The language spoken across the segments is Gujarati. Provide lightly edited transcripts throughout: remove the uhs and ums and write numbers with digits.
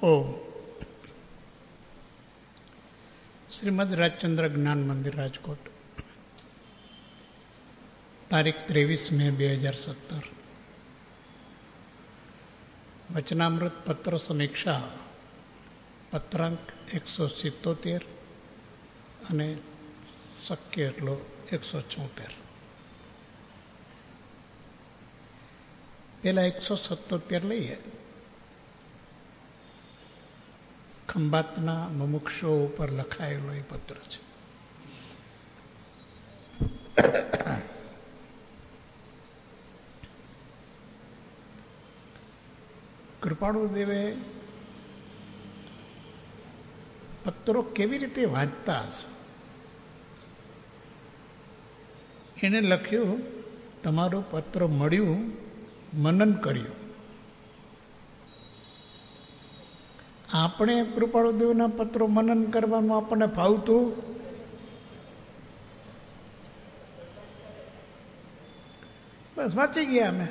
ઓમ. શ્રીમદ રાજચંદ્ર જ્ઞાન મંદિર, રાજકોટ, તારીખ 23 મે 2017. વચનામૃત પત્ર સમીક્ષા, પત્રાંક 177 અને શક્ય એટલો 174. પહેલાં 177 લઈએ. ખંભાતના મુમુક્ષો ઉપર લખાયેલો એ પત્ર છે. કૃપાળુદેવે પત્રો કેવી રીતે વાંચતા હશે? એને લખ્યું, તમારું પત્ર મળ્યું, મનન કર્યું. આપણે કૃપાળુદેવના પત્રો મનન કરવાનું આપણને ફાવતું બસ વાંચી ગયા અમે,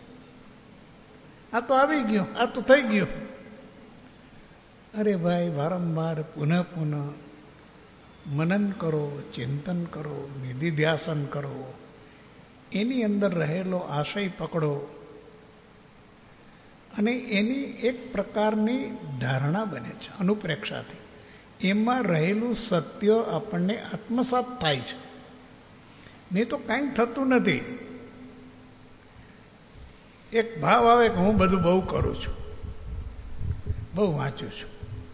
આ તો આવી ગયું, આ તો થઈ ગયું. અરે ભાઈ, વારંવાર પુનઃ પુનઃ મનન કરો, ચિંતન કરો, નિધિધ્યાસન કરો, એની અંદર રહેલો આશય પકડો અને એની એક પ્રકારની ધારણા બને છે અનુપ્રેક્ષાથી. એમાં રહેલું સત્ય આપણને આત્મસાત થાય છે. નહીં તો કાંઈ થતું નથી. એક ભાવ આવે કે હું બધું બહુ કરું છું, બહુ વાંચું છું.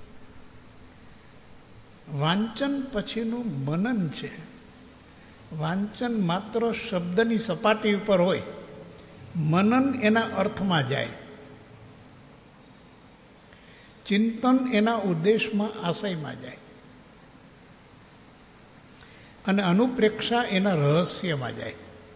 વાંચન પછીનું મનન છે. વાંચન માત્ર શબ્દની સપાટી ઉપર હોય, મનન એના અર્થમાં જાય, ચિંતન એના ઉદ્દેશમાં, આશયમાં જાય, અને અનુપ્રેક્ષા એના રહસ્યમાં જાય.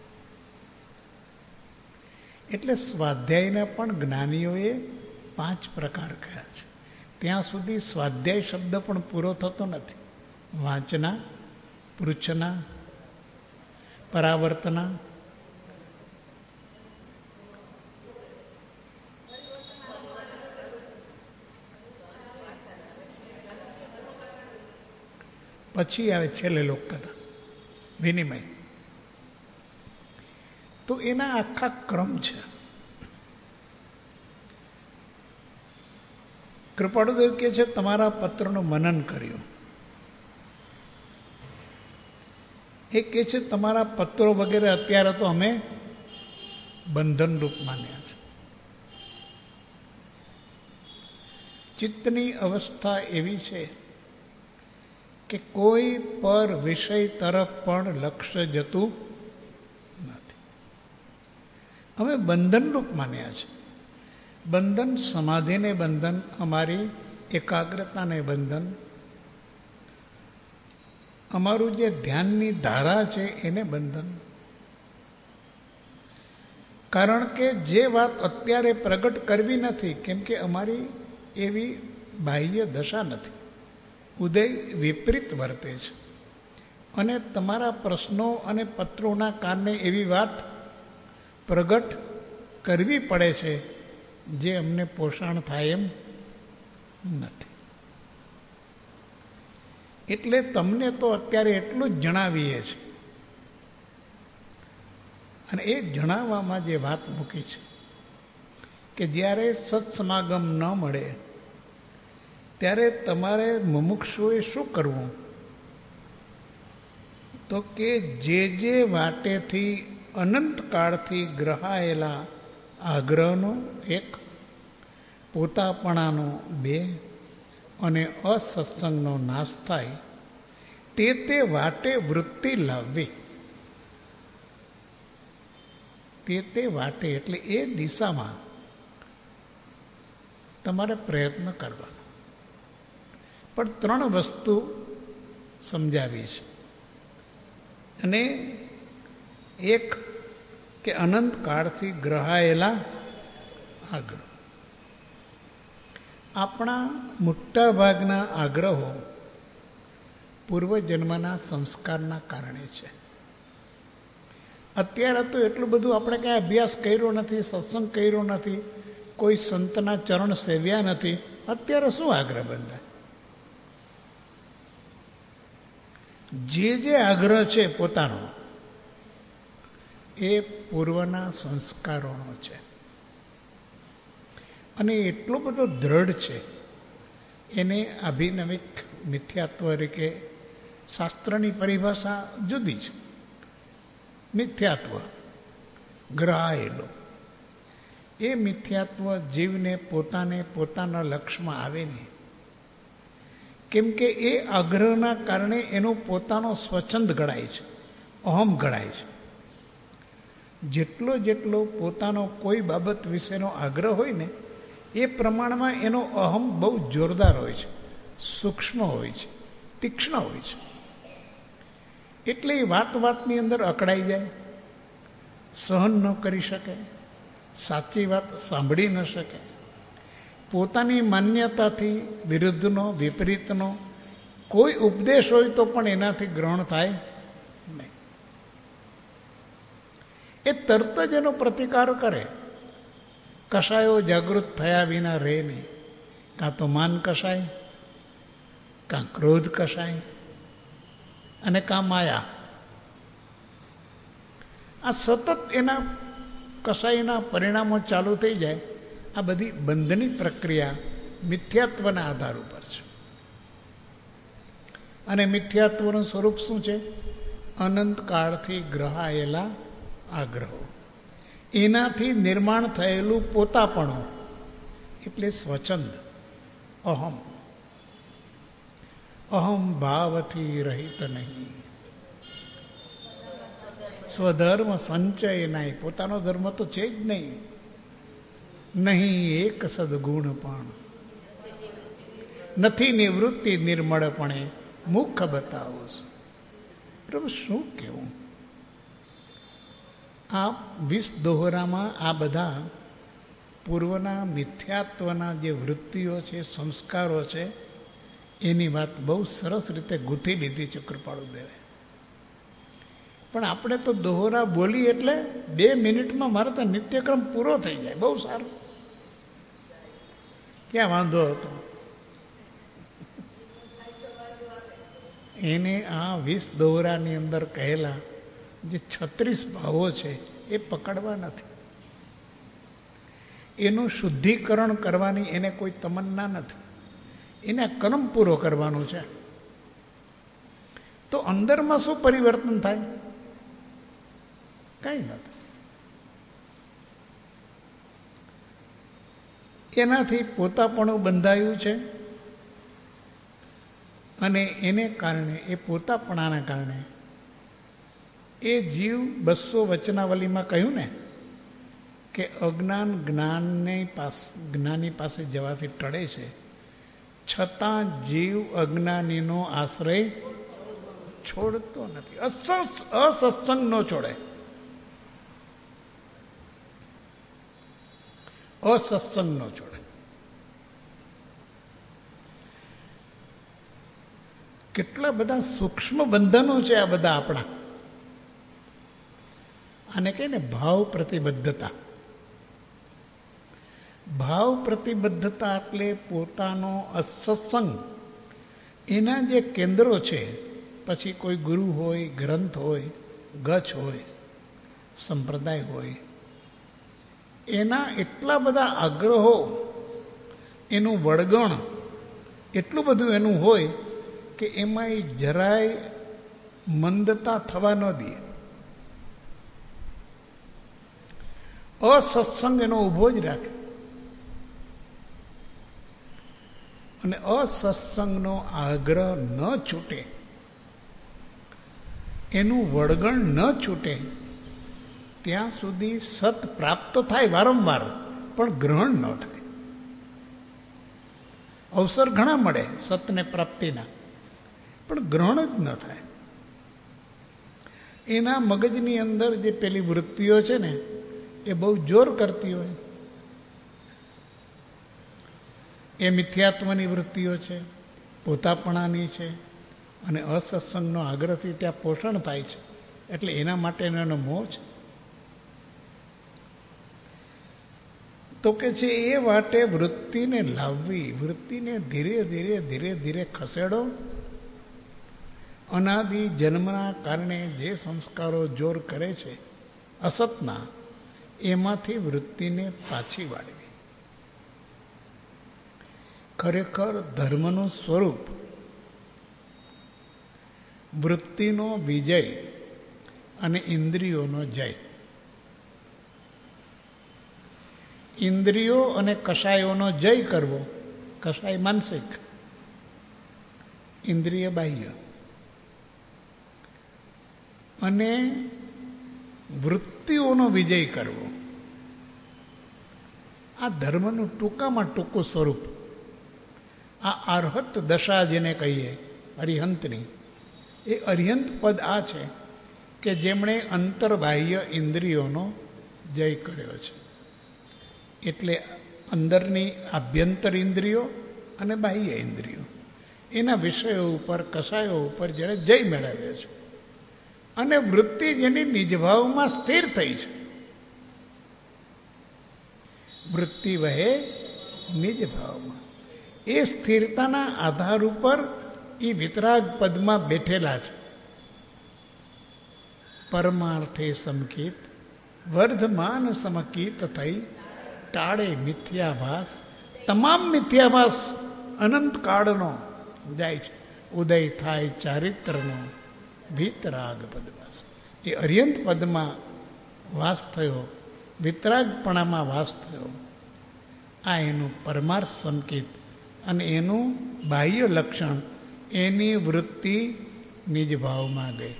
એટલે સ્વાધ્યાયના પણ જ્ઞાનીઓએ 5 પ્રકાર કહ્યા છે. ત્યાં સુધી સ્વાધ્યાય શબ્દ પણ પૂરો થતો નથી. વાંચના, પૃચ્છના, પરાવર્તના, પછી આવે છેલ્લે લોકકથા, વિનિમય. તો એના આખા ક્રમ છે. કૃપાળુદેવ કહે છે, તમારા પત્રનું મનન કર્યું. એ કહે છે, તમારા પત્રો વગેરે અત્યારે તો અમે બંધનરૂપ માન્યા છે. ચિત્તની અવસ્થા એવી છે કે કોઈ પર વિષય તરફ પણ લક્ષ્ય જતું નથી. અમે બંધનરૂપ માન્યા છે. બંધન સમાધિને બંધન, અમારી એકાગ્રતાને બંધન, અમારું જે ધ્યાનની ધારા છે એને બંધન. કારણ કે જે વાત અત્યારે પ્રગટ કરવી નથી, કેમ કે અમારી એવી બાહ્ય દશા નથી. ઉદય વિપરીત વર્તે છે અને તમારા પ્રશ્નો અને પત્રોના કારણે એવી વાત પ્રગટ કરવી પડે છે જે અમને પોષણ થાય એમ નથી. એટલે તમને તો અત્યારે એટલું જ જણાવીએ છીએ. અને એ જણાવવામાં જે વાત મૂકી છે કે જ્યારે સત્સમાગમ ન મળે ત્યારે તમારે મુમુક્ષુએ શું કરવું? તો કે જે વાટેથી અનંતકાળથી ગ્રહાયેલા આગ્રહનો 1, પોતાપણાનો 2 અને અસત્સંગનો નાશ થાય તે વાટે વૃત્તિ લાવવી. તે વાટે એટલે એ દિશામાં તમારે પ્રયત્ન કરવાનો. પણ 3 વસ્તુ સમજાવી છે. અને 1 કે અનંતકાળથી ગ્રહાયેલા આગ્રહ. આપણા મોટા ભાગના આગ્રહો પૂર્વજન્મના સંસ્કારના કારણે છે. અત્યારે તો એટલું બધું આપણે કાંઈ અભ્યાસ કર્યો નથી, સત્સંગ કર્યો નથી, કોઈ સંતના ચરણ સેવ્યા નથી, અત્યારે શું આગ્રહ બંધાય? જે આગ્રહ છે પોતાનો એ પૂર્વના સંસ્કારોનો છે અને એટલો બધો દ્રઢ છે, એને અભિનવિક મિથ્યાત્વ તરીકે શાસ્ત્રની પરિભાષા જુદી છે. મિથ્યાત્વ ગ્રહાયેલો, એ મિથ્યાત્વ જીવને પોતાના લક્ષ્યમાં આવે નહીં, કેમ કે એ આગ્રહના કારણે એનો પોતાનો સ્વચ્છંદ ઘડાય છે, અહમ ઘડાય છે. જેટલો પોતાનો કોઈ બાબત વિશેનો આગ્રહ હોય ને એ પ્રમાણમાં એનો અહમ બહુ જોરદાર હોય છે, સૂક્ષ્મ હોય છે, તીક્ષ્ણ હોય છે. એટલે એ વાતની અંદર અકળાઈ જાય, સહન ન કરી શકે, સાચી વાત સાંભળી ન શકે, પોતાની માન્યતાથી વિરુદ્ધનો વિપરીતનો કોઈ ઉપદેશ હોય તો પણ એનાથી ગ્રહણ થાય નહીં. એ તરત જ એનો પ્રતિકાર કરે. કશાયો જાગૃત થયા વિના રહે નહીં. કાં તો માન કશાય, કાં ક્રોધ કશાય અને કાં માયા. આ સતત એના કશાયના પરિણામો ચાલુ થઈ જાય. આ બધી બંધની પ્રક્રિયા મિથ્યાત્વના આધાર ઉપર છે. અને મિથ્યાત્વનું સ્વરૂપ શું છે? અનંત કાળથી ગ્રહાયેલા આગ્રહો, એનાથી નિર્માણ થયેલું પોતાપણું, એટલે સ્વચ્છંદ અહમ ભાવથી રહિત નહીં. સ્વધર્મ સંચય નહીં, પોતાનો ધર્મ તો છે જ નહીં એક સદગુણ પણ, નથી નિવૃત્તિ નિર્મળપણે મુખ બતાવો. પ્રભુ શું કહેવું? આ 20 દોહરામાં આ બધા પૂર્વના મિથ્યાત્વના જે વૃત્તિઓ છે, સંસ્કારો છે, એની વાત બહુ સરસ રીતે ગૂંથી લીધી છે કૃપાળુદેવે. પણ આપણે તો દોહરા બોલી એટલે 2 મિનિટમાં મારો તો નિત્યક્રમ પૂરો થઈ જાય. બહુ સારું, ક્યાં વાંધો હતો? એને આ 20 દોહરાની અંદર કહેલા જે 36 ભાવો છે એ પકડવા નથી. એનું શુદ્ધિકરણ કરવાની એને કોઈ તમન્ના નથી. એને કર્મ પૂરો કરવાનું છે. તો અંદરમાં શું પરિવર્તન થાય? કંઈ નથી. એનાથી પોતાપણું બંધાયું છે અને એને કારણે, એ પોતાપણાના કારણે એ જીવ 200 વચનાવલીમાં કહ્યું ને કે અજ્ઞાન જ્ઞાની પાસે જવાથી ટળે છે, છતાં જીવ અજ્ઞાનીનો આશ્રય છોડતો નથી. અસત્સંગ નો છોડે, અસત્સંગ નો છોડે. કેટલા બધા સૂક્ષ્મ બંધનો છે આ બધા આપણા. આને કહે ને ભાવ પ્રતિબદ્ધતા. ભાવ પ્રતિબદ્ધતા એટલે પોતાનો અસત્સંગ, એના જે કેન્દ્રો છે, પછી કોઈ ગુરુ હોય, ગ્રંથ હોય, ગચ્છ હોય, સંપ્રદાય હોય, એના એટલા બધા આગ્રહો, એનું વળગણ એટલું બધું એનું હોય કે એમાં એ જરાય મંદતા થવા ન દે. અસત્સંગ એનો ઊભો જ રાખે. અને અસત્સંગનો આગ્રહ ન છૂટે, એનું વળગણ ન છૂટે ત્યાં સુધી સત પ્રાપ્ત થાય વારંવાર, પણ ગ્રહણ ન થાય. અવસર ઘણા મળે સતને પ્રાપ્તિના, પણ ગ્રહણ જ ન થાય. એના મગજની અંદર જે પેલી વૃત્તિઓ છે ને એ બહુ જોર કરતી હોય. એ મિથ્યાત્વની વૃત્તિઓ છે, પોતાપણાની છે, અને અસત્સંગનો આગ્રહથી ત્યાં પોષણ થાય છે. એટલે એના માટેનો એનો મોહ છે. તો કે છે એ વાટે વૃત્તિને લાવવી, વૃત્તિને ધીરે ધીરે ધીરે ધીરે ખસેડો. અનાદિ જન્મના કારણે જે સંસ્કારો જોર કરે છે અસતના, એમાંથી વૃત્તિને પાછી વાળવી. ખરેખર ધર્મનું સ્વરૂપ વૃત્તિનો વિજય અને ઇન્દ્રિયોનો જય. ઇન્દ્રિયો અને કષાયોનો જય કરવો. કષાય માનસિક, ઇન્દ્રિય બાહ્ય. અને વૃત્તિઓનો વિજય કરવો. આ ધર્મનું ટૂંકામાં ટૂંકું સ્વરૂપ. આ અરહત દશા જેને કહીએ અરિહંતની, એ અરિહંત પદ આ છે કે જેમણે અંતર્બાહ્ય ઇન્દ્રિયોનો જય કર્યો છે. એટલે અંદરની આભ્યંતર ઇન્દ્રિયો અને બાહ્ય ઇન્દ્રિયો, એના વિષયો ઉપર, કષાયો ઉપર જેણે જય મેળવ્યો છે. અને વૃત્તિ જેની નિજભાવમાં સ્થિર થઈ છે. વૃત્તિ વહે નિજભાવમાં. એ સ્થિરતાના આધાર ઉપર એ વિતરાગ પદમાં બેઠેલા છે. પરમાર્થે સમકિત વર્ધમાન સમકિત થઈ ટાળે મિથ્યાભાસ. તમામ મિથ્યાભાસ અનંત કાળનો જાય છે. ઉદય થાય ચારિત્રનો વિતરાગ પદવાસ. એ અર્યંત પદમાં વાસ થયો, વિતરાગપણામાં વાસ થયો. આ એનું પરમાર્થ સંકેત અને એનું બાહ્ય લક્ષણ. એની વૃત્તિ નિજ ભાવમાં ગઈ.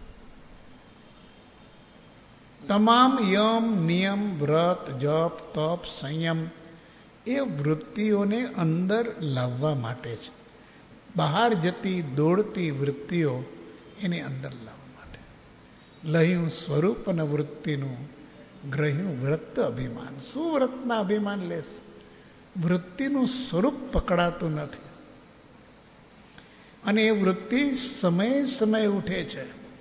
તમામ યમ નિયમ વ્રત જપ તપ સંયમ એ વૃત્તિઓને અંદર લાવવા માટે છે. બહાર જતી દોડતી વૃત્તિઓ એની અંદર લાવવા માટે. લહ્યું સ્વરૂપ અને વૃત્તિનું ગ્રહ્યું વ્રત અભિમાન. શું વ્રતના અભિમાન લેશે? વૃત્તિનું સ્વરૂપ પકડાતું નથી. અને એ વૃત્તિ સમયે સમયે ઉઠે છે,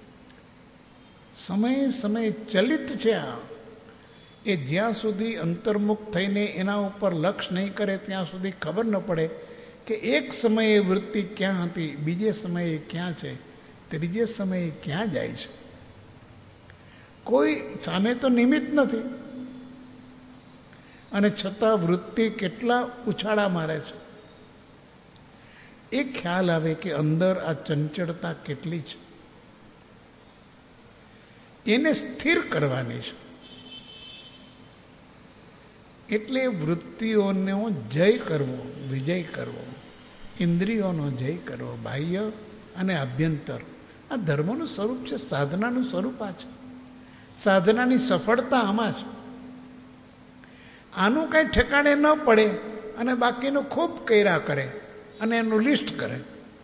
સમયે સમયે ચલિત છે. આ એ જ્યાં સુધી અંતર્મુખ થઈને એના ઉપર લક્ષ નહીં કરે ત્યાં સુધી ખબર ન પડે કે એક સમયે વૃત્તિ ક્યાં હતી, બીજે સમયે ક્યાં છે, ત્રીજે સમયે ક્યાં જાય છે. કોઈ સામે તો નિમિત્ત નથી, અને છતાં વૃત્તિ કેટલા ઉછાળા મારે છે. એ ખ્યાલ આવે કે અંદર આ ચંચળતા કેટલી છે. એને સ્થિર કરવાની છે. એટલે વૃત્તિઓનો જય કરવો, વિજય કરવો, ઇન્દ્રિયોનો જય કરવો, બાહ્ય અને આભ્યંતર. આ ધર્મનું સ્વરૂપ છે, સાધનાનું સ્વરૂપ આ છે. સાધનાની સફળતા આમાં છે. આનું કંઈ ઠેકાણે ન પડે અને બાકીનું ખૂબ કર્યા કરે અને એનું લિસ્ટ કરે.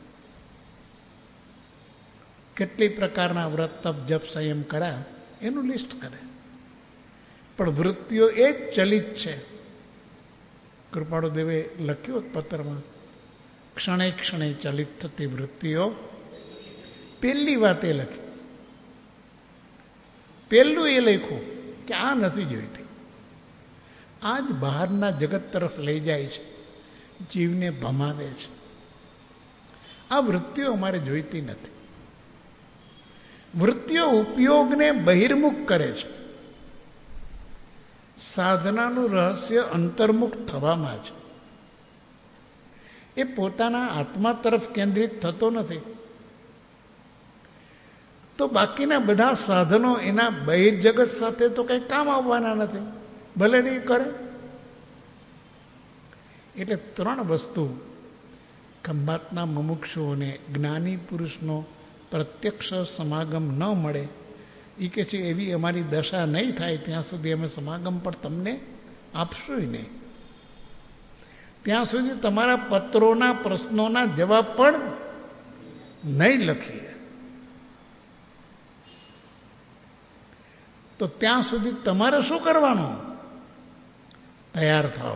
કેટલી પ્રકારના વ્રત તપ જપ સંયમ કર્યા એનું લિસ્ટ કરે. પણ વૃત્તિઓ એ જ ચલિત છે. કૃપાળુ દેવે લખ્યું પત્રમાં, ક્ષણે ક્ષણે ચલિત થતી વૃત્તિઓ. પહેલી વાત એ લખી, પહેલું એ લખ્યું કે આ નથી જોઈતી. આ જ બહારના જગત તરફ લઈ જાય છે, જીવને ભમાવે છે. આ વૃત્તિઓ અમારે જોઈતી નથી. વૃત્તિઓ ઉપયોગને બહિર્મુખ કરે છે. સાધનાનું રહસ્ય અંતર્મુખ થવામાં છે. એ પોતાના આત્મા તરફ કેન્દ્રિત થતો નથી. તો બાકીના બધા સાધનો એના બહિર્જગત સાથે તો કંઈ કામ આવવાના નથી, ભલે નહીં કરે. એટલે ત્રણ વસ્તુ ખંભાતના મુમુક્ષુઓને જ્ઞાની પુરુષનો પ્રત્યક્ષ સમાગમ ન મળે. એ કે છે એવી અમારી દશા નહીં થાય ત્યાં સુધી અમે સમાગમ પર તમને આપશું નહીં. ત્યાં સુધી તમારા પત્રોના પ્રશ્નોના જવાબ પણ નહીં લખીએ. તો ત્યાં સુધી તમારે શું કરવાનું? તૈયાર થાઓ,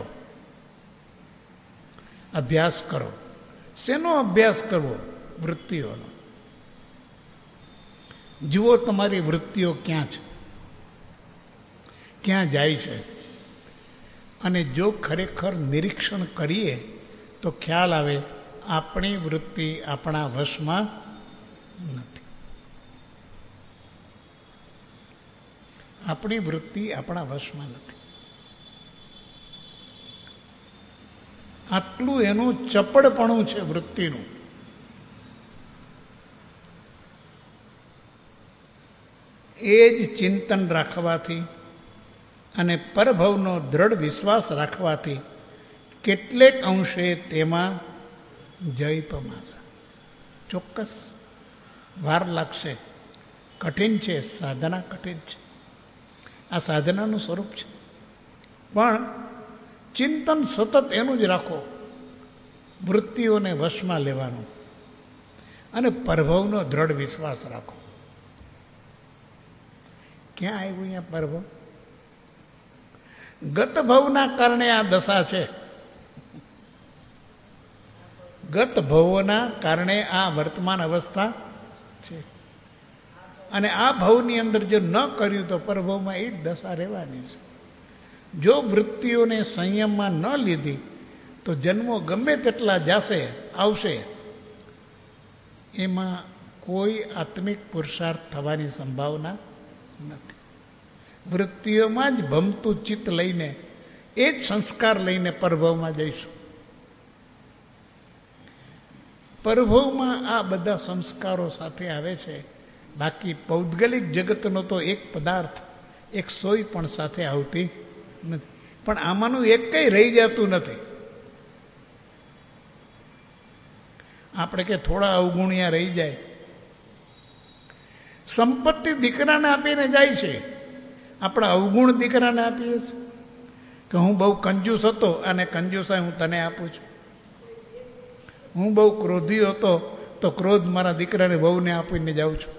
અભ્યાસ કરો. શેનો અભ્યાસ કરવો? વૃત્તિઓનો. જુઓ તમારી વૃત્તિઓ ક્યાં છે, ક્યાં જાય છે. અને જો ખરેખર નિરીક્ષણ કરીએ તો ખ્યાલ આવે આપણી વૃત્તિ આપણા વશમાં નથી. આપણી વૃત્તિ આપણા વશમાં નથી. આટલું એનું ચપળપણું છે વૃત્તિનું. એ જ ચિંતન રાખવાથી અને પરભવનો દ્રઢ વિશ્વાસ રાખવાથી કેટલેક અંશે તેમાં જય પમાશે. ચોક્કસ વાર લાગશે, કઠિન છે, સાધના કઠિન છે. આ સાધનાનું સ્વરૂપ છે. પણ ચિંતન સતત એનું જ રાખો, વૃત્તિઓને વશમાં લેવાનું અને પરભવનો દ્રઢ વિશ્વાસ રાખો. ક્યાં આવ્યું અહીંયા પરભવ? ગત ભવના કારણે આ દશા છે. ગત ભવોના કારણે આ વર્તમાન અવસ્થા છે. અને આ ભવની અંદર જો ન કર્યું તો પરભવમાં એ જ દશા રહેવાની છે. જો વૃત્તિઓને સંયમમાં ન લીધી તો જન્મો ગમે તેટલા જશે આવશે, એમાં કોઈ આત્મિક પુરુષાર્થ થવાની સંભાવના નથી. વૃત્તિઓમાં જ ભમતું ચિત્ત લઈને એ જ સંસ્કાર લઈને પરભવમાં જઈશું. પરભવમાં આ બધા સંસ્કારો સાથે આવે છે. બાકી પૌદ્ગલિક જગતનો તો એક પદાર્થ, એક સોય પણ સાથે આવતી નથી. પણ આમાંનું એક કંઈ રહી જતું નથી. આપણે કે થોડા અવગુણ્યા રહી જાય. સંપત્તિ દીકરાને આપીને જાય છે, આપણે અવગુણ દીકરાને આપીએ છીએ કે હું બહુ કંજૂસ હતો અને કંજૂસાઈ હું તને આપું છું. હું બહુ ક્રોધી હતો તો ક્રોધ મારા દીકરાને વહુને આપીને જાઉં છું.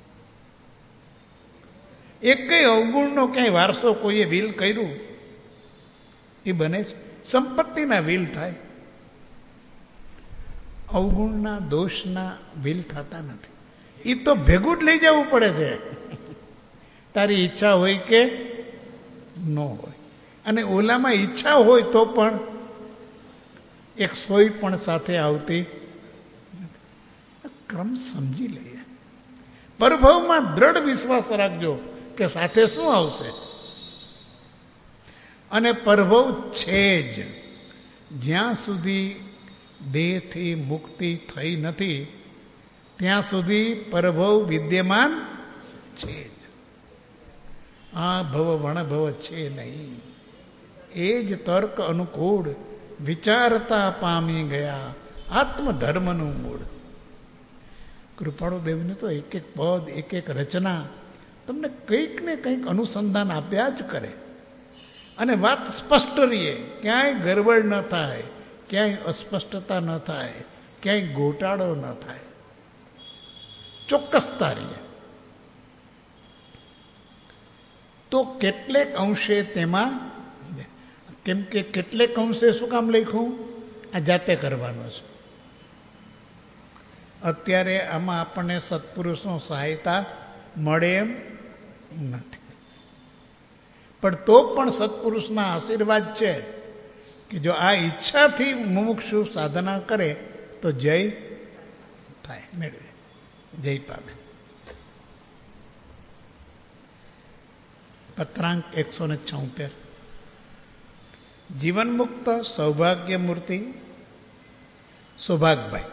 એક કઈ અવગુણનો ક્યાંય વારસો કોઈએ વિલ કર્યું એ બને છે. સંપત્તિના વિલ થાય, અવગુણના દોષના વિલ થતા નથી. એ તો ભેગું જ લઈ જવું પડે છે, તારી ઈચ્છા હોય કે ન હોય. અને ઓલામાં ઈચ્છા હોય તો પણ એક સોય પણ સાથે આવતી. ક્રમ સમજી લઈએ. પરભવમાં દ્રઢ વિશ્વાસ રાખજો કે સાથે શું આવશે. અને પરભવ છે જ. જ્યાં સુધી દેહથી મુક્તિ થઈ નથી ત્યાં સુધી પરભવ વિદ્યમાન છે જ. આ ભવ વણભવ છે નહીં. એ જ તર્ક અનુકૂળ વિચારતા પામી ગયા આત્મધર્મનું મૂળ. કૃપાળુ દેવને તો એક એક પદ, એક એક રચના તમને કંઈક ને કંઈક અનુસંધાન આપ્યા જ કરે. અને વાત સ્પષ્ટ રહીએ, ક્યાંય ગરબડ ન થાય, ક્યાંય અસ્પષ્ટતા ન થાય, ક્યાંય ગોટાળો ન થાય, ચોક્કસતા રહીએ. તો કેટલેક અંશે તેમાં, કેમ કે કેટલેક અંશે શું કામ લખ્યું? આ જાતે કરવાનું છે. અત્યારે આમાં આપણને સત્પુરુષનો સહાયતા મળે એમ નથી. પણ તો પણ સત્પુરુષના આશીર્વાદ છે કે જો આ ઈચ્છાથી મુમુક્ષુ સાધના કરે તો જય થાય, મેળવે, જય પામે. પત્રાંક 176. જીવન મુક્ત સૌભાગ્ય મૂર્તિ સૌભાગભાઈ.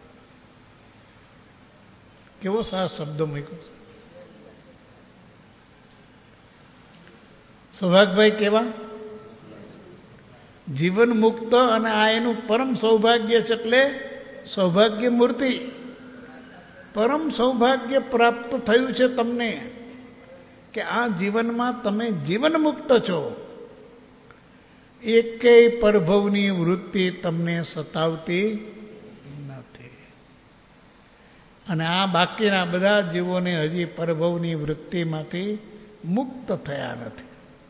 કેવો સારા શબ્દો મૂક્યો. સૌભાગભાઈ કેવા? જીવન મુક્ત, અને આ એનું પરમ સૌભાગ્ય છે. એટલે સૌભાગ્ય મૂર્તિ, પરમ સૌભાગ્ય પ્રાપ્ત થયું છે તમને કે આ જીવનમાં તમે જીવન મુક્ત છો. એકેય પરભવની વૃત્તિ તમને સતાવતી નથી. અને આ બાકીના બધા જીવોને હજી પરભવની વૃત્તિમાંથી મુક્ત થયા નથી.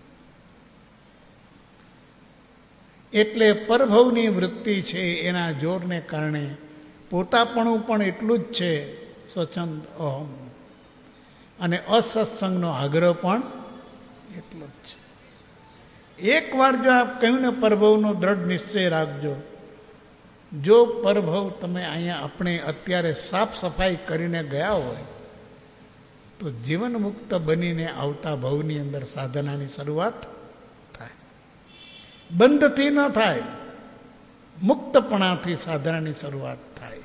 એટલે પરભવની વૃત્તિ છે એના જોરને કારણે પોતાપણું પણ એટલું જ છે, સ્વચ્છંદ અહમ, અને અસત્સંગનો આગ્રહ પણ એટલો જ છે. એકવાર જો આપ કહ્યું ને પરભવનો દ્રઢ નિશ્ચય રાખજો. જો પરભવ તમે અહીંયા આપણે અત્યારે સાફ સફાઈ કરીને ગયા હોય તો જીવન મુક્ત બનીને આવતા ભવની અંદર સાધનાની શરૂઆત થાય. બંધથી ન થાય, મુક્તપણાથી સાધનાની શરૂઆત થાય.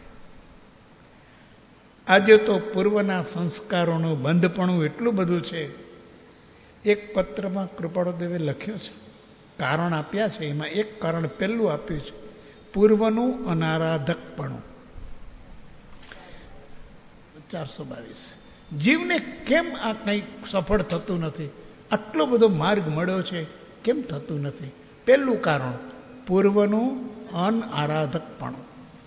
આજે તો પૂર્વના સંસ્કારોનું બંધપણું એટલું બધું છે. એક પત્રમાં કૃપાળુદેવે લખ્યું છે, કારણ આપ્યા છે. એમાં એક કારણ પહેલું આપ્યું છે, પૂર્વનું અનારાધકપણું. 422. જીવને કેમ આ કંઈ સફળ થતું નથી? આટલો બધો માર્ગ મળ્યો છે, કેમ થતું નથી? પહેલું કારણ પૂર્વનું અનારાધકપણું.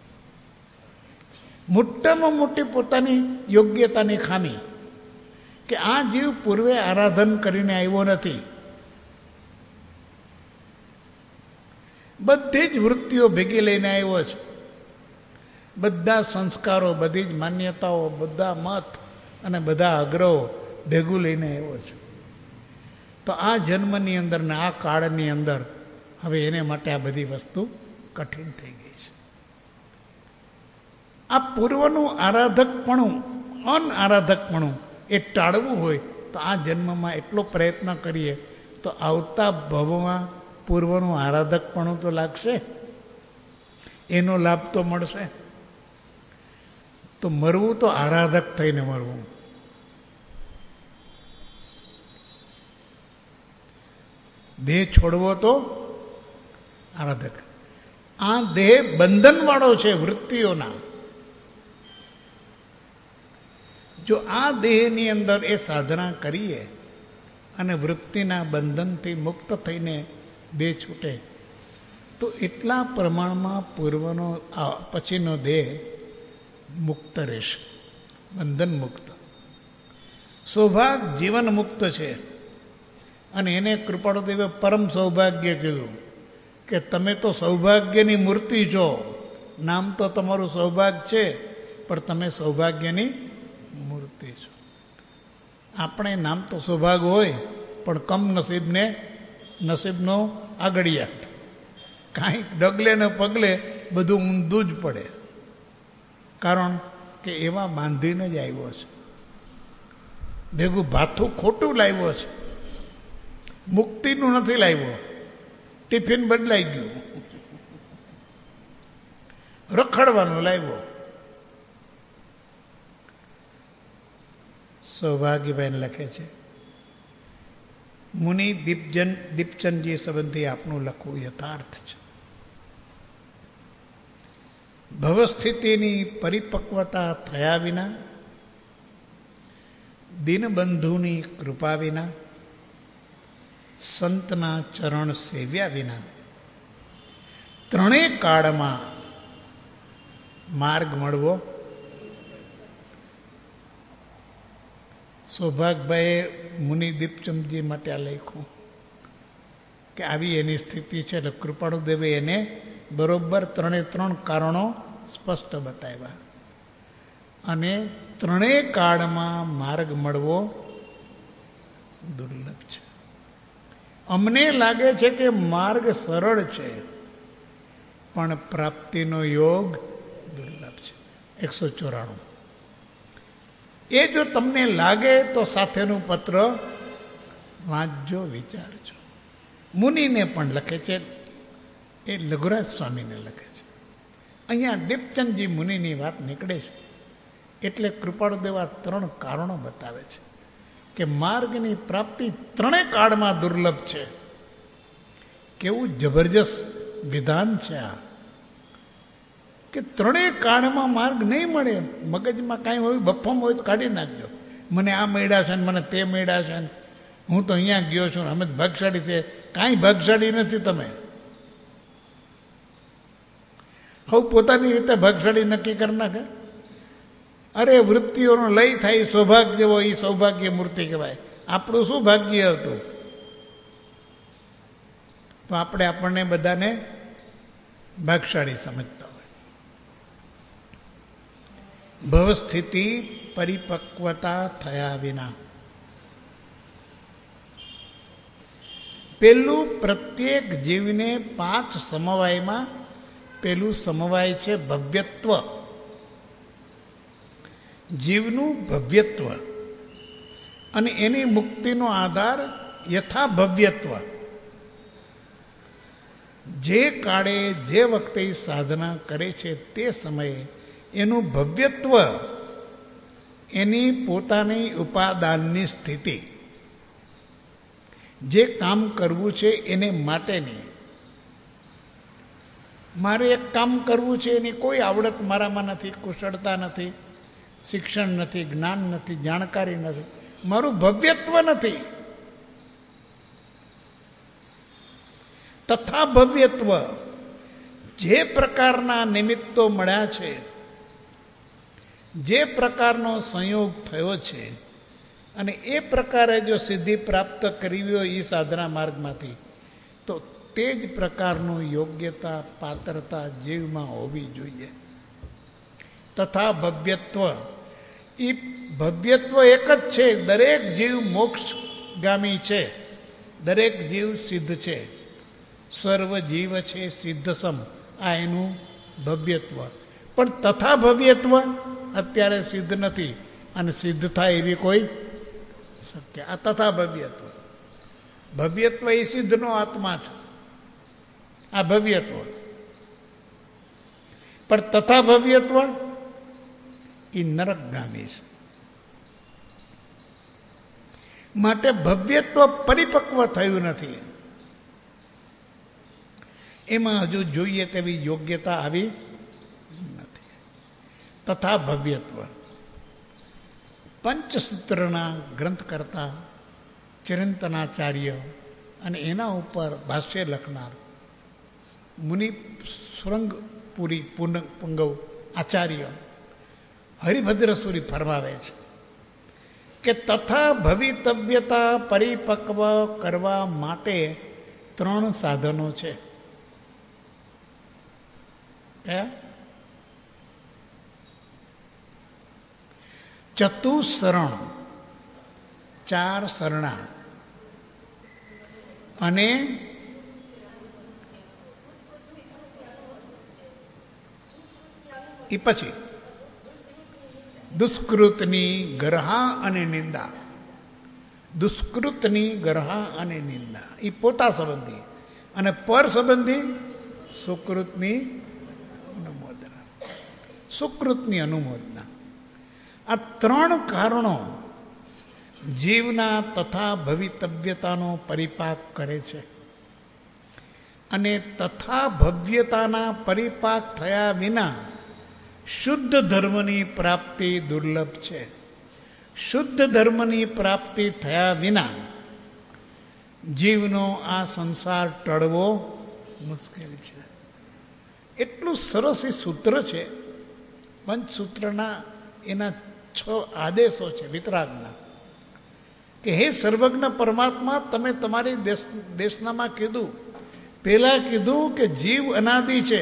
મોટામાં મોટી પોતાની યોગ્યતાની ખામી કે આ જીવ પૂર્વે આરાધન કરીને આવ્યો નથી. બધી જ વૃત્તિઓ ભેગી લઈને આવ્યો છે. બધા સંસ્કારો, બધી જ માન્યતાઓ, બધા મત અને બધા આગ્રહો ભેગું લઈને આવ્યો છે. તો આ જન્મની અંદર ને આ કાળની અંદર હવે એને માટે આ બધી વસ્તુ કઠિન થઈ ગઈ છે. આ પૂર્વનું આરાધકપણું, અનારાધકપણું એ ટાળવું હોય તો આ જન્મમાં એટલો પ્રયત્ન કરીએ તો આવતા ભવમાં પૂર્વનું આરાધકપણું તો લાગશે, એનો લાભ તો મળશે. તો મરવું તો આરાધક થઈને મરવું. દેહ છોડવો તો આરાધક. આ દેહ બંધનવાળો છે વૃત્તિઓના. જો આ દેહની અંદર એ સાધના કરીએ અને વૃત્તિના બંધનથી મુક્ત થઈને દેહ છૂટે તો એટલા પ્રમાણમાં પૂર્વનો પછીનો દેહ મુક્ત રહેશે, બંધન મુક્ત. સૌભાગ્ય જીવન મુક્ત છે. અને એને કૃપાળુદેવે પરમ સૌભાગ્ય કીધું કે તમે તો સૌભાગ્યની મૂર્તિ છો. નામ તો તમારું સૌભાગ્ય છે, પણ તમે સૌભાગ્યની મૂર્તિ છો. આપણે નામ તો સૌભાગ્ય હોય પણ કમ નસીબને નસીબનો આગળિયાત. કાંઈક ડગલે ને પગલે બધું ઊંધું જ પડે. કારણ કે એવા બાંધીને જ આવ્યો છે, ભેગું ભાથું ખોટું લાવ્યો છે. મુક્તિનું નથી લાવ્યો, ટિફિન બદલાઈ ગયું, રખડવાનું લાવ્યો. સૌભાગ્યબેન લખે છે, મુનિ દીપચંદજી સંબંધી આપનું લખવું યથાર્થ છે. ભવસ્થિતિની પરિપક્વતા થયા વિના, દીનબંધુની કૃપા વિના, સંતના ચરણ સેવ્યા વિના ત્રણેય કાળમાં માર્ગ મળવો. સૌભાગભાઈએ મુનિ દીપચંદજી માટે આ લખ્યું કે આવી એની સ્થિતિ છે. એટલે કૃપાળુદેવે એને બરોબર 3 કારણો સ્પષ્ટ બતાવ્યા. અને ત્રણેય કાળમાં માર્ગ મળવો દુર્લભ છે. અમને લાગે છે કે માર્ગ સરળ છે, પણ પ્રાપ્તિનો યોગ દુર્લભ છે. 194. એ જો તમને લાગે તો સાથેનું પત્ર વાંચજો, વિચારજો. મુનિને પણ લખે છે, એ લઘુરાજ સ્વામીને લખે છે. અહીંયા દીપચંદજી મુનિની વાત નીકળે છે એટલે કૃપાળુદેવ 3 કારણો બતાવે છે કે માર્ગની પ્રાપ્તિ ત્રણેય કાળમાં દુર્લભ છે. કેવું જબરજસ્ત વિધાન છે આ, કે ત્રણેય કાળમાં માર્ગ નહીં મળે. મગજમાં કાંઈ હોય, બફમ હોય તો કાઢી નાખજો. મને આ મળ્યા છે ને મને તે મળ્યા છે ને હું તો અહીંયા ગયો છું, અમે ભાગશાળી છે. કાંઈ ભાગશાળી નથી તમે. હવે પોતાની રીતે ભાગશાળી નક્કી કરી નાખે. અરે વૃત્તિઓનો લય થાય સૌભાગ્ય જેવો, એ સૌભાગ્ય મૂર્તિ કહેવાય. આપણું શું ભાગ્ય હતું? તો આપણે આપણને બધાને ભાગશાળી સમજતા હોય. ભવસ્થિતિ પરિપક્વતા થયા વિના પેલું પ્રત્યેક જીવને 5 સમવાયમાં પેલું સમવાય છે ભવ્યત્વ. જીવનું ભવ્યત્વ અને એની મુક્તિનો આધાર યથા ભવ્યત્વ. જે કાળે જે વખતે સાધના કરે છે તે સમયે એનું ભવ્યત્વ એની પોતાની ઉપાદાનની સ્થિતિ, જે કામ કરવું છે એને માટેની. મારે એક કામ કરવું છે એની કોઈ આવડત મારામાં નથી, કુશળતા નથી, શિક્ષણ નથી, જ્ઞાન નથી, જાણકારી નથી, મારું ભવ્યત્વ નથી. તથા ભવ્યત્વ, જે પ્રકારના નિમિત્તો મળ્યા છે, જે પ્રકારનો સંયોગ થયો છે, અને એ પ્રકારે જો સિદ્ધિ પ્રાપ્ત કરવી હોય એ સાધના માર્ગમાંથી, તો તે જ પ્રકારનું યોગ્યતા, પાત્રતા જીવમાં હોવી જોઈએ. તથા ભવ્યત્વ, એ ભવ્યત્વ એક જ છે. દરેક જીવ મોક્ષગામી છે, દરેક જીવ સિદ્ધ છે, સર્વ જીવ છે સિદ્ધસમ, આ એનું ભવ્યત્વ. પણ તથા ભવ્યત્વ અત્યારે સિદ્ધ નથી, અને સિદ્ધ થાય એવી કોઈ શક્ય. આ તથા ભવ્યત્વ, ભવ્યત્વ એ સિદ્ધનો આત્મા છે, આ ભવ્યત્વ. પણ તથા ભવ્યત્વ એ નરકગામી છે. માટે ભવ્યત્વ પરિપક્વ થયું નથી, એમાં હજુ જોઈએ તેવી યોગ્યતા આવી નથી. તથા ભવ્યત્વ પંચસૂત્રના ગ્રંથકર્તા ચિરંતનાચાર્ય અને એના ઉપર ભાષ્ય લખનાર મુનિ સુરંગપુરી પુંગવ આચાર્ય હરિભદ્રસુરી ફરમાવે છે કે તથા ભવિતવ્યતા પરિપક્વ કરવા માટે 3 સાધનો છે. ચતુસરણ, 4 શરણા, અને એ પછી દુષ્કૃતની ગરહા અને નિંદા. દુષ્કૃતની ગરહા અને નિંદા એ પોતા સંબંધી, અને પર સંબંધી સુકૃતની અનુમોદના. સુકૃતની અનુમોદના. આ 3 કારણો જીવના તથા ભવિતવ્યતાનો પરિપાક કરે છે. અને તથા ભવ્યતાના પરિપાક થયા વિના શુદ્ધ ધર્મની પ્રાપ્તિ દુર્લભ છે. શુદ્ધ ધર્મની પ્રાપ્તિ થયા વિના જીવનો આ સંસાર ટળવો મુશ્કેલ છે. એટલું સરસ એ સૂત્ર છે. પંચસૂત્રના એના 6 આદેશો છે વિતરાગના, કે હે સર્વજ્ઞ પરમાત્મા, તમે તમારી દેશનામાં કીધું, પહેલા કીધું કે જીવ અનાદિ છે,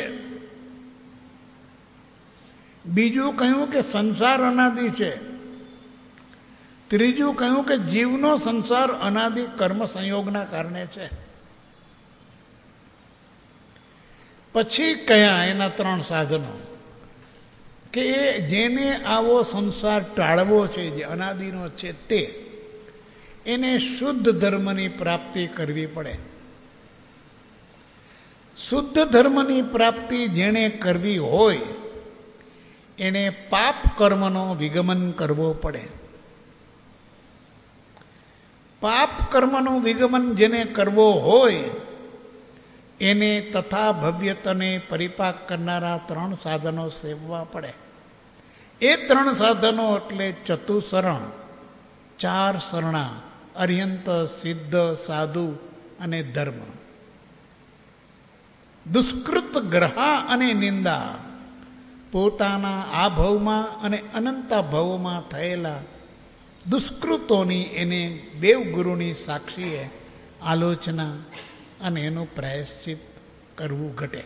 બીજું કહ્યું કે સંસાર અનાદિ છે, ત્રીજું કહ્યું કે જીવનો સંસાર અનાદિ કર્મ સંયોગના કારણે છે. પછી કયા એના 3 સાધનો, કે જેને આવો સંસાર ટાળવો છે, જે અનાદિનો છે, તે એને શુદ્ધ ધર્મની પ્રાપ્તિ કરવી પડે. શુદ્ધ ધર્મની પ્રાપ્તિ જેણે કરવી હોય એને પાપ કર્મનો વિગમન કરવો પડે. પાપ કર્મનું વિગમન જેને કરવો હોય એને તથા ભવ્યતાને પરિપાક કરનારા 3 સાધનો સેવવા પડે. એ 3 સાધનો એટલે ચતુસરણ, 4 શરણા, અર્યંત, સિદ્ધ, સાધુ અને ધર્મ. દુષ્કૃત ગ્રહા અને નિંદા, પોતાના આ ભવમાં અને અનંતા ભવોમાં થયેલા દુષ્કૃતોની એને દેવગુરુની સાક્ષીએ આલોચના અને એનું પ્રાયશ્ચિત કરવું ઘટે,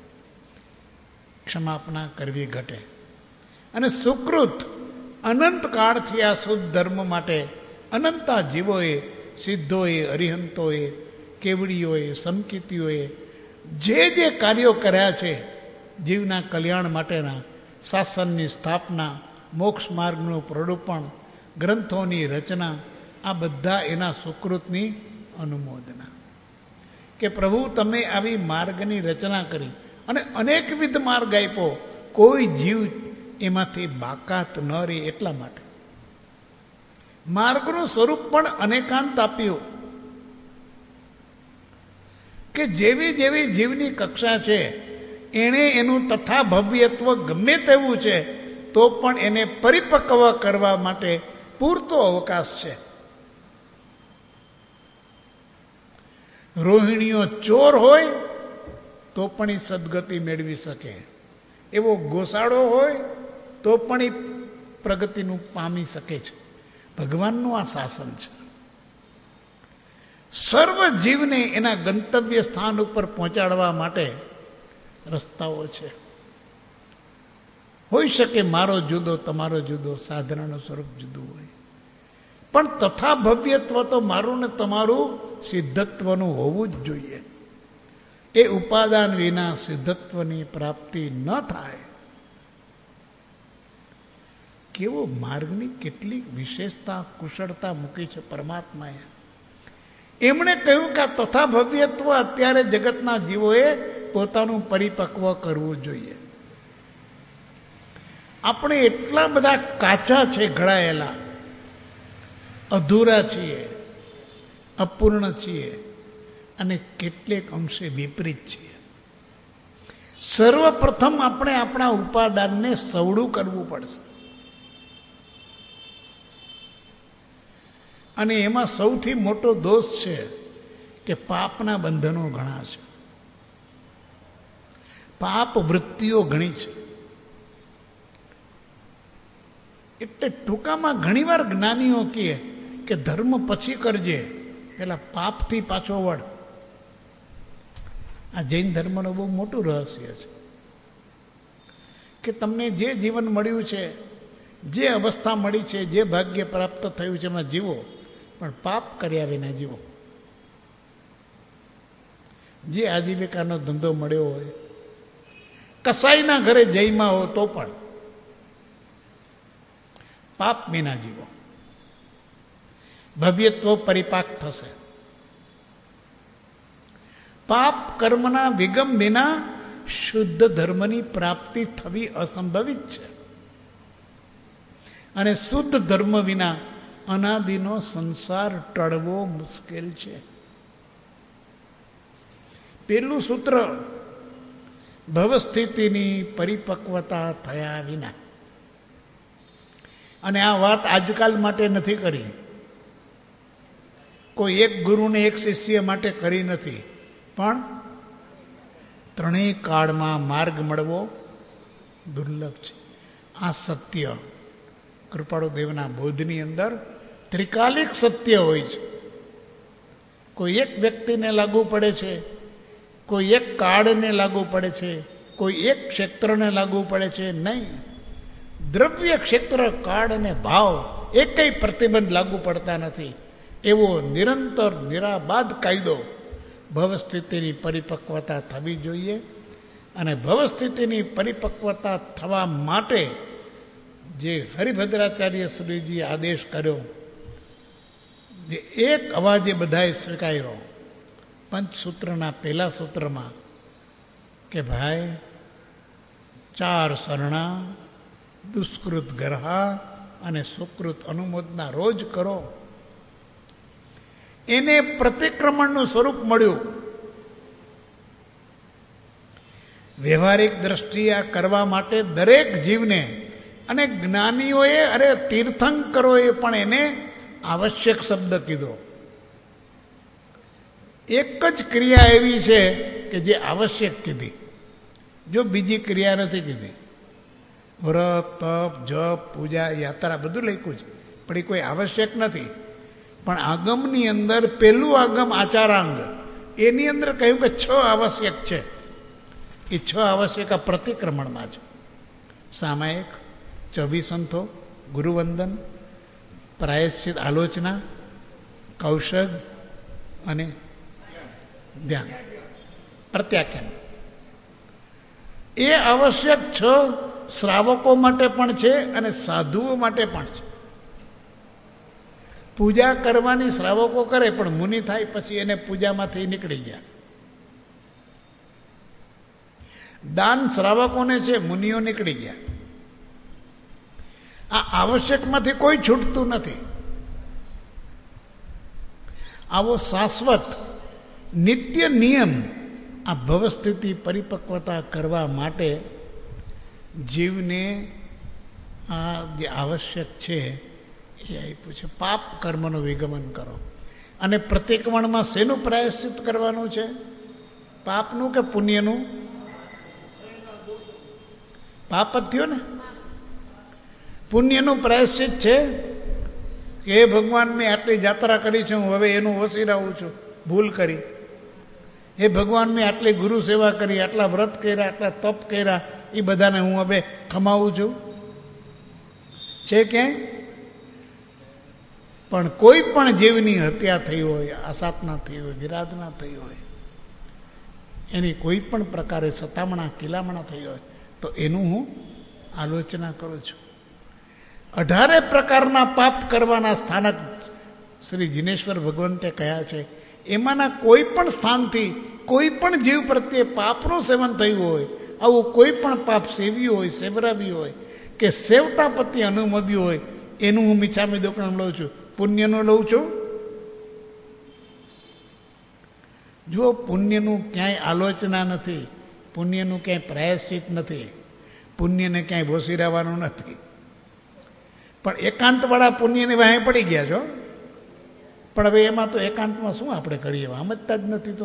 ક્ષમાપના કરવી ઘટે. અને સુકૃત, અનંત કાળથી આ શુદ્ધ ધર્મ માટે અનંતા જીવોએ, સિદ્ધોએ, અરિહંતોએ કેવડીઓએ, સમકીતીઓએ જે જે કાર્યો કર્યા છે જીવના કલ્યાણ માટેના, શાસનની સ્થાપના, મોક્ષ માર્ગનું પ્રરૂપણ, ગ્રંથોની રચના, આ બધા એના સુકૃતની અનુમોદના. કે પ્રભુ તમે આવી માર્ગની રચના કરી અને અનેકવિધ માર્ગ આપ્યો, કોઈ જીવ એમાંથી બાકાત ન રહે એટલા માટે. માર્ગનું સ્વરૂપ પણ અનેકાંત આપ્યું કે જેવી જેવી જીવની કક્ષા છે એણે એનું તથા ભવ્યત્વ ગમે તેવું છે તો પણ એને પરિપક્વ કરવા માટે પૂરતો અવકાશ છે. રોહિણીઓ ચોર હોય તો પણ એ સદગતિ મેળવી શકે, એવો ગોસાળો હોય તો પણ એ પ્રગતિનું પામી શકે છે. ભગવાનનું આ શાસન છે. સર્વ જીવને એના ગંતવ્ય સ્થાન ઉપર પહોંચાડવા માટે રસ્તાઓ છે. હોઈ શકે મારો જુદો, તમારો જુદો, સાધનાનું સ્વરૂપ જુદું હોય, પણ તથા ભવ્યત્વ તો મારું ને તમારું સિદ્ધત્વનું હોવું જ જોઈએ. એ ઉપાદાન વિના સિદ્ધત્વની પ્રાપ્તિ ન થાય. કેવો માર્ગની કેટલીક વિશેષતા, કુશળતા મૂકી છે પરમાત્માએ. એમણે કહ્યું કે આ તથા ભવ્યત્વ અત્યારે જગતના જીવોએ પોતાનું પરિપક્વ કરવું જોઈએ. આપણે એટલા બધા કાચા છે, ઘડાયેલા, અધૂરા છીએ, અપૂર્ણ છીએ અને કેટલેક અંશે વિપરીત છીએ. સર્વપ્રથમ આપણે આપણા ઉપાદાનને સવડું કરવું પડશે. અને એમાં સૌથી મોટો દોષ છે કે પાપના બંધનો ઘણા છે, પાપ વૃત્તિઓ ઘણી છે. એટલે ટૂંકામાં ઘણીવાર જ્ઞાનીઓ કહે કે ધર્મ પછી કરજે, પેલા પાપથી પાછો વળ. આ જૈન ધર્મનું બહુ મોટું રહસ્ય છે કે તમને જે જીવન મળ્યું છે, જે અવસ્થા મળી છે, જે ભાગ્ય પ્રાપ્ત થયું છે એમાં જીવો, પણ પાપ કર્યા વિના જીવો. જે આજીવિકાનો ધંધો મળ્યો હોય, કસાઈના ઘરે જઈમાં હો તો પણ પાપ વિના જીવો. ભવ્યત્વ પરિપાક થશે. પાપ કર્મના વિગમ વિના શુદ્ધ ધર્મની પ્રાપ્તિ થવી અસંભવિત છે. અને શુદ્ધ ધર્મ વિના અનાદિનો સંસાર ટળવો મુશ્કેલ છે. પેલું સૂત્ર, ભવસ્થિતિની પરિપક્વતા થયા વિના. અને આ વાત આજકાલ માટે નથી કરી, કોઈ એક ગુરુને એક શિષ્ય માટે કરી નથી, પણ ત્રણેય કાળમાં માર્ગ મળવો દુર્લભ છે. આ સત્ય કૃપાળુ દેવના બોધની અંદર ત્રિકાલિક સત્ય હોય છે. કોઈ એક વ્યક્તિને લાગુ પડે છે, કોઈ એક કાળને લાગુ પડે છે, કોઈ એક ક્ષેત્રને લાગુ પડે છે. નહીં, દ્રવ્ય, ક્ષેત્ર, કાળ અને ભાવ એકેય પ્રતિબંધ લાગુ પડતા નથી. એવો નિરંતર નિરાબાદ કાયદો ભવસ્થિતિની પરિપક્વતા થવી જોઈએ. અને ભવસ્થિતિની પરિપક્વતા થવા માટે જે હરિભદ્રાચાર્ય શ્રીજીએ આદેશ કર્યો, જે એક અવાજે બધાએ સ્વીકાર્યો પંચસૂત્રના પહેલા સૂત્રમાં કે ભાઈ, ચાર સરણા, દુષ્કૃત ગરહા અને સુકૃત અનુમોદના રોજ કરો. એને પ્રતિક્રમણનું સ્વરૂપ મળ્યું. વ્યવહારિક દ્રષ્ટિએ આ કરવા માટે દરેક જીવને, અને જ્ઞાનીઓએ, અરે તીર્થંકરોએ પણ એને આવશ્યક શબ્દ કીધો. એક જ ક્રિયા એવી છે કે જે આવશ્યક કીધી, જો બીજી ક્રિયા નથી કીધી. વ્રત, તપ, જપ, પૂજા, યાત્રા બધું લખ્યું છે, પણ એ કોઈ આવશ્યક નથી. પણ આગમની અંદર પહેલું આગમ આચારાંગ, એની અંદર કહ્યું કે 6 આવશ્યક છે. એ 6 આવશ્યક આ પ્રતિક્રમણમાં છે. સામાયિક, ચવિસંથો, ગુરુવંદન, પ્રાયશ્ચિત, આલોચના, કૌશગ અને ધ્યાન, પ્રત્યાખ્યાન. એ આવશ્યક શ્રાવકો માટે પણ છે અને સાધુઓ માટે પણ છે. પૂજા કરવાની શ્રાવકો કરે, પણ મુનિ થાય પછી એને પૂજામાંથી નીકળી ગયા. દાન શ્રાવકોને છે, મુનિઓ નીકળી ગયા. આ આવશ્યકમાંથી કોઈ છૂટતું નથી. આવો શાશ્વત નિત્ય નિયમ આ ભવસ્થિતિ પરિપક્વતા કરવા માટે જીવને આ જે આવશ્યક છે એ આપ્યું છે. પાપ કર્મનું વિગમન કરો. અને પ્રતિક્રમણમાં શેનું પ્રાયશ્ચિત કરવાનું છે? પાપનું કે પુણ્યનું? પાપ જ થયો ને. પુણ્યનું પ્રાયશ્ચિત છે કે હે ભગવાન, મેં આટલી જાત્રા કરી છે, હું હવે એનું વસીરાવું છું, ભૂલ કરી. હે ભગવાન, મેં આટલી ગુરુ સેવા કરી, આટલા વ્રત કર્યા, આટલા તપ કર્યા, એ બધાને હું હવે ખમાવું છું. છે ક્યાંય? પણ કોઈ પણ જીવની હત્યા થઈ હોય, આસાતના થઈ હોય, વિરાધના થઈ હોય, એની કોઈ પણ પ્રકારે સતામણા કિલામણા થઈ હોય, તો એનું હું આલોચના કરું છું. 18 પ્રકારના પાપ કરવાના સ્થાનક શ્રી જિનેશ્વર ભગવંતે કહ્યા છે. એમાંના કોઈ પણ સ્થાનથી કોઈ પણ જીવ પ્રત્યે પાપનું સેવન થયું હોય, આવું કોઈ પણ પાપ સેવ્યું હોય, સેવરાવ્યું હોય કે સેવતા પ્રત્યે અનુમોદ્યું હોય, એનું હું મિચ્છામી દુક્કડમ લઉં છું, પુણ્યનું લઉં છું. જુઓ, પુણ્યનું ક્યાંય આલોચના નથી, પુણ્યનું ક્યાંય પ્રાયશ્ચિત નથી, પુણ્યને ક્યાંય વસીરાવાનું નથી. પણ એકાંતવાળા પુણ્યની વાહે પડી ગયા છો. પણ હવે એમાં તો એકાંતમાં શું આપણે કરીએ, સમજતા જ નથી.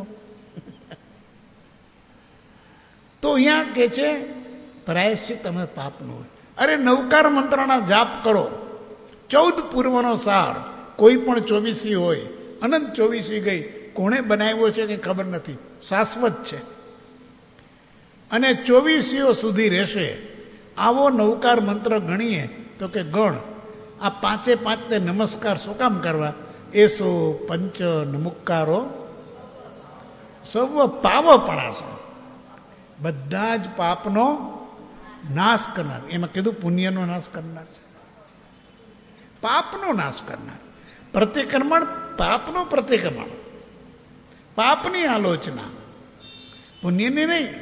તો અહીંયા કે છે પ્રાયશ્ચિત અમે પાપનું હોય. અરે 9 મંત્રના જાપ કરો, 14 પૂર્વનો સાર, કોઈ પણ 24 હોય, અનંત 24 ગઈ, કોણે બનાવ્યો છે કંઈ ખબર નથી, શાશ્વત છે અને 24 સુધી રહેશે. આવો 9 મંત્ર ગણીએ તો કે ગણ. આ 5 નમસ્કાર શું કામ કરવા? એસો પંચ નમુકારો સર્વ પાવપણાસો, બધા જ પાપનો નાશ કરનાર. એમાં કીધું પુણ્યનો નાશ કરનાર છે, પાપનો નાશ કરનાર. પ્રતિક્રમણ પાપનું પ્રતિક્રમણ, પાપની આલોચના, પુણ્યની નહીં.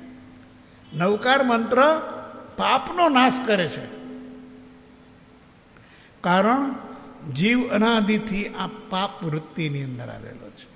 9 મંત્ર પાપનો નાશ કરે છે. કારણ જીવ અનાદિથી આ પાપ વૃત્તિની અંદર આવેલો છે.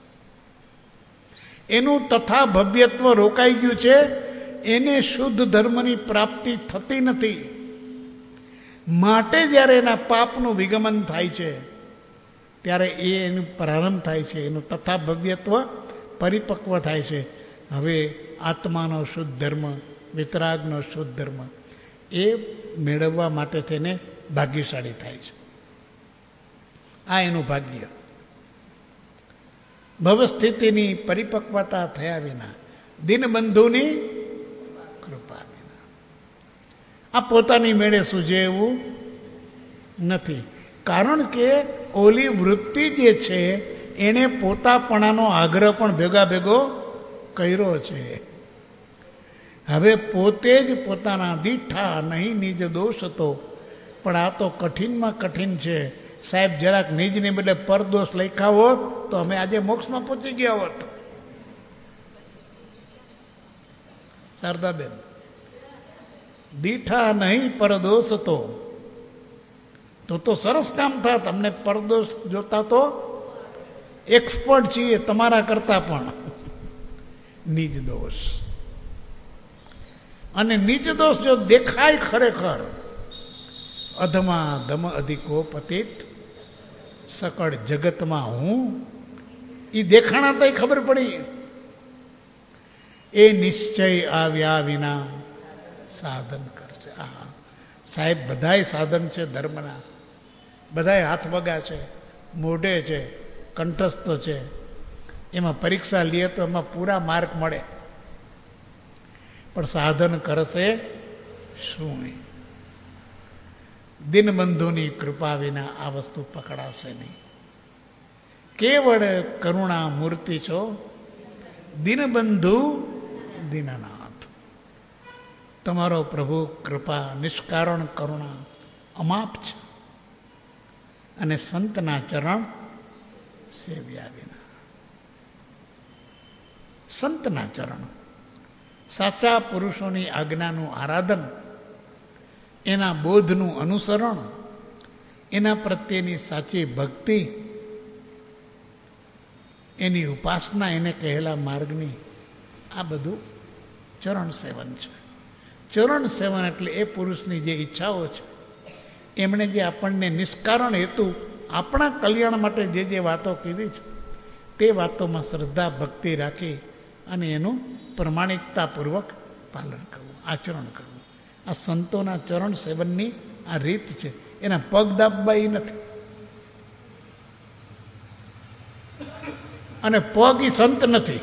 એનું તથા ભવ્યત્વ રોકાઈ ગયું છે. એને શુદ્ધ ધર્મની પ્રાપ્તિ થતી નથી. માટે જ્યારે એના પાપનું વિગમન થાય છે ત્યારે એનું પ્રારંભ થાય છે, એનું તથા ભવ્યત્વ પરિપક્વ થાય છે. હવે આત્માનો શુદ્ધ ધર્મ, વિતરાગનો શુદ્ધ ધર્મ એ મેળવવા માટે તેને ભાગ્યશાળી થાય છે. આ એનું ભાગ્ય. ભવસ્થિતિની પરિપક્વતા થયા વિના, દિનબંધુની કૃપા વિના આ પોતાની મેળે સૂજે એવું નથી. કારણ કે ઓલી વૃત્તિ જે છે એણે પોતાપણાનો આગ્રહ પણ ભેગો કર્યો છે. હવે પોતે જ પોતાના દીઠા નહીં નિજ દોષ હતો. પણ આ તો કઠિનમાં કઠિન છે સાહેબ. જરાક નિજને બદલે પરદોષ લખ્યા હોત તો અમે આજે મોક્ષમાં પહોંચી ગયા હોત. શારદાબેન, દીઠા નહીં પરદોષ તો સરસ કામ થાત. અમને પરદોષ જોતા તો એક્સપર્ટ છીએ તમારા કરતા પણ. નિજ દોષ, અને નિજ દોષ જો દેખાય ખરેખર, અધમા ધમ અધિકો પતિત સકળ જગતમાં હું, એ દેખાણા તો ખબર પડી. એ નિશ્ચય આવ્યા વિના સાધન કરશે. આ સાહેબ બધાય સાધન છે ધર્મના, બધાય હાથ વગા છે, મોઢે છે, કંઠસ્થ છે. એમાં પરીક્ષા લઈએ તો એમાં પૂરા માર્ક મળે, પણ સાધન કરશે શું? દિનબંધુની કૃપા વિના આ વસ્તુ પકડાશે નહીં. કેવળ કરુણા મૂર્તિ છો, દીનબંધુ દીનનાથ. તમારો પ્રભુ કૃપા નિષ્કારણ કરુણા અમાપ છે અને સંતના ચરણ સેવ્યા વિના. સંતના ચરણ, સાચા પુરુષોની આજ્ઞાનું આરાધન, એના બોધનું અનુસરણ, એના પ્રત્યેની સાચી ભક્તિ, એની ઉપાસના, એને કહેલા માર્ગની, આ બધું ચરણ સેવન છે. ચરણ સેવન એટલે એ પુરુષની જે ઈચ્છાઓ છે, એમણે જે આપણને નિષ્કારણ હેતુ આપણા કલ્યાણ માટે જે વાતો કીધી છે, તે વાતોમાં શ્રદ્ધા ભક્તિ રાખી અને એનું પ્રમાણિકતાપૂર્વક પાલન કરવું, આચરણ કરવું. આ સંતોના ચરણ સેવનની આ રીત છે. એના પગ દાબવા એ નથી, અને પગ એ સંત નથી.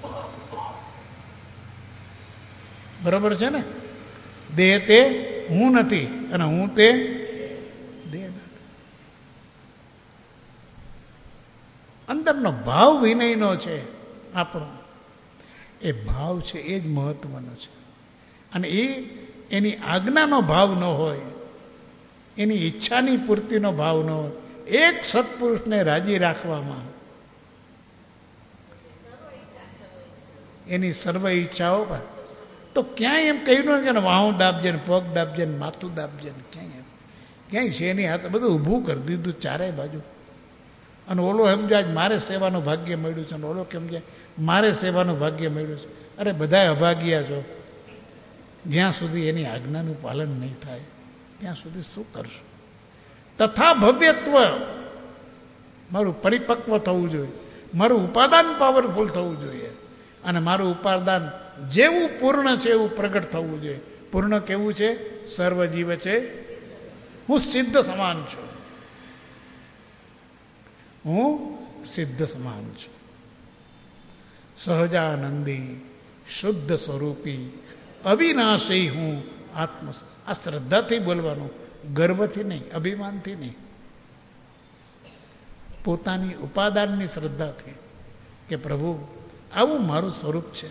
બરોબર છે ને? દેહ તે હું નથી અને હું તે દેહ નથી. અંદરનો ભાવ વિનયનો છે આપણો, એ ભાવ છે, એ જ મહત્વનો છે. અને એની આજ્ઞાનો ભાવ ન હોય, એની ઈચ્છાની પૂર્તિનો ભાવ ન હોય, એક સત્પુરુષને રાજી રાખવામાં એની સર્વ ઈચ્છાઓ પર, તો ક્યાંય એમ કહ્યું કે વાહું દાબજે ને પગ દાબજે ને માથું દાબજે ને, ક્યાંય છે એની હાથ બધું ઊભું કરી દીધું ચારેય બાજુ. અને ઓલો સમજાય મારે સેવાનું ભાગ્ય મળ્યું છે, અને ઓલો કેમ જાય મારે સેવાનું ભાગ્ય મળ્યું છે. અરે બધાય અભાગ્યા છો. જ્યાં સુધી એની આજ્ઞાનું પાલન નહીં થાય ત્યાં સુધી શું કરશું? તથા ભવ્યત્વ, મારું પરિપક્વ થવું જોઈએ, મારું ઉપાદાન પાવરફુલ થવું જોઈએ, અને મારું ઉપાદાન જેવું પૂર્ણ છે એવું પ્રગટ થવું જોઈએ. પૂર્ણ કેવું છે? સર્વજીવ છે, હું સિદ્ધ સમાન છું, હું સિદ્ધ સમાન છું. સહજાનંદી શુદ્ધ સ્વરૂપી અવિનાશી હું આત્મ. આ શ્રદ્ધાથી બોલવાનું, ગર્વથી નહીં, અભિમાનથી નહીં, પોતાની ઉપાદાનની શ્રદ્ધાથી કે પ્રભુ આવું મારું સ્વરૂપ છે.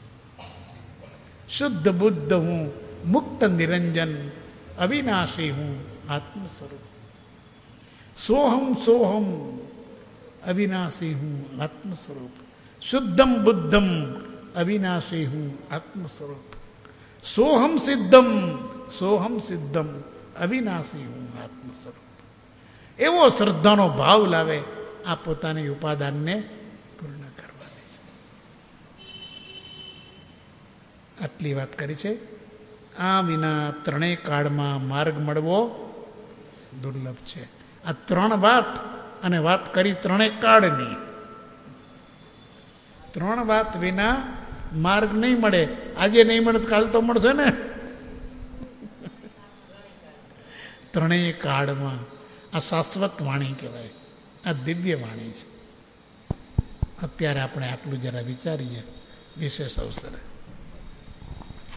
શુદ્ધ બુદ્ધ હું, મુક્ત નિરંજન, અવિનાશી હું આત્મ સ્વરૂપ. સોહમ સોહમ અવિનાશી હું આત્મ સ્વરૂપ. શુદ્ધમ બુદ્ધમ અવિનાશી હું આત્મ સ્વરૂપ. સોહમ સિદ્ધમ અવિનાશી હું આત્મ સ્વરૂપ. એવો શ્રદ્ધાનો ભાવ લાવે, આ પોતાની ઉપાદાનને પૂર્ણ કરવાની છે. આટલી વાત કરી છે. આ વિના ત્રણેય કાળમાં માર્ગ મળવો દુર્લભ છે. આ ત્રણ વાત, અને વાત કરી ત્રણેય કાળની. ત્રણ વાત વિના માર્ગ નહીં મળે. આજે નહીં મળે કાલ તો મળશે ને. ત્રણેય કાળમાં આ શાશ્વત વાણી કહેવાય, આ દિવ્ય વાણી છે. અત્યારે આપણે આટલું જરા વિચારીએ વિશેષ અવસરે.